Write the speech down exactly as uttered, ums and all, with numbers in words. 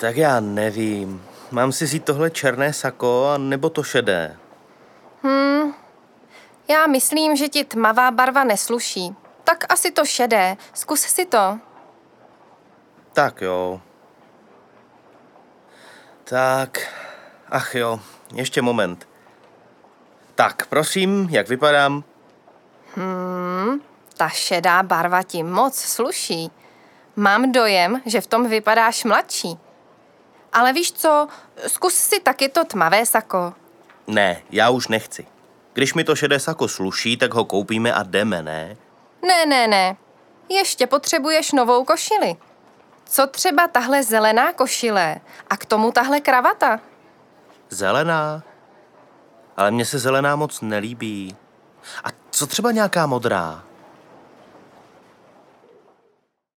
Tak já nevím. Mám si vzít tohle černé sako, a nebo to šedé? Hmm, já myslím, že ti tmavá barva nesluší. Tak asi to šedé. Zkus si to. Tak jo. Tak, ach jo, ještě moment. Tak, prosím, jak vypadám? Hmm, ta šedá barva ti moc sluší. Mám dojem, že v tom vypadáš mladší. Ale víš co, zkus si taky to tmavé sako. Ne, já už nechci. Když mi to šedé sako sluší, tak ho koupíme a jdeme, ne? Ne, ne, ne. Ještě potřebuješ novou košili. Co třeba tahle zelená košile a k tomu tahle kravata? Zelená? Ale mně se zelená moc nelíbí. A co třeba nějaká modrá?